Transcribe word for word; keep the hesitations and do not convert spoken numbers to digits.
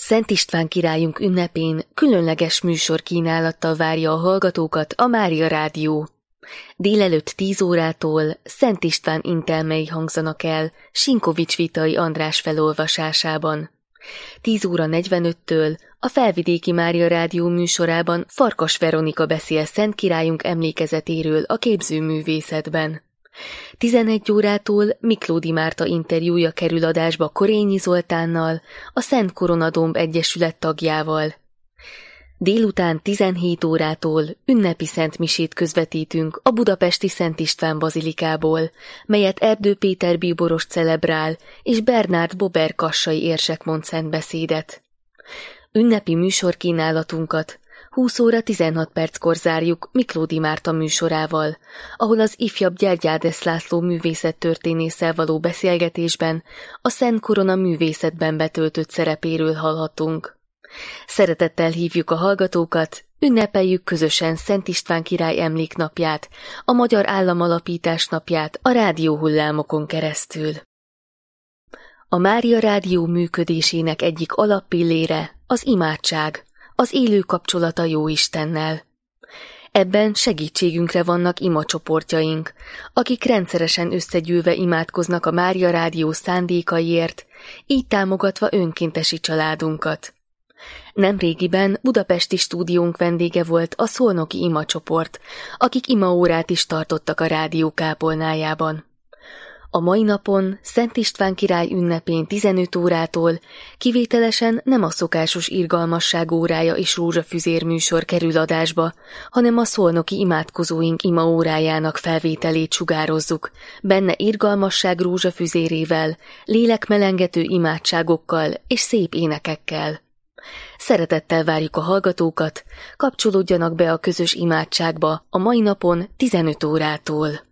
Szent István királyunk ünnepén különleges műsorkínálattal várja a hallgatókat a Mária Rádió. Délelőtt tíz órától Szent István intelmei hangzanak el Sinkovics Vitai András felolvasásában. tíz óra negyvenöttől a Felvidéki Mária Rádió műsorában Farkas Veronika beszél Szent királyunk emlékezetéről a képzőművészetben. tizenegy órától Miklódi Márta interjúja kerül adásba Korényi Zoltánnal, a Szent Koronadomb Egyesület tagjával. Délután tizenhét órától ünnepi szentmisét közvetítünk a budapesti Szent István bazilikából, melyet Erdő Péter bíboros celebrál, és Bernárd Bober kassai érsek mond szentbeszédet. Ünnepi műsorkínálatunkat húsz óra tizenhat perckor zárjuk Miklódi Márta műsorával, ahol az ifjabb Gyergyádes László művészettörténésszel való beszélgetésben a Szent Korona művészetben betöltött szerepéről hallhatunk. Szeretettel hívjuk a hallgatókat, ünnepeljük közösen Szent István király emléknapját, a Magyar Államalapítás napját a rádióhullámokon keresztül. A Mária Rádió működésének egyik alappillére az imádság, az élő kapcsolata Jóistennel. Ebben segítségünkre vannak imacsoportjaink, akik rendszeresen összegyűlve imádkoznak a Mária Rádió szándékaiért, így támogatva önkéntesi családunkat. Nemrégiben budapesti stúdiónk vendége volt a szolnoki imacsoport, akik imaórát is tartottak a rádió kápolnájában. A mai napon, Szent István király ünnepén tizenöt órától kivételesen nem a szokásos irgalmasság órája és rózsafüzér műsor kerül adásba, hanem a szolnoki imádkozóink imaórájának felvételét sugározzuk, benne irgalmasság rózsafüzérével, lélekmelengető imádságokkal és szép énekekkel. Szeretettel várjuk a hallgatókat, kapcsolódjanak be a közös imádságba a mai napon tizenöt órától.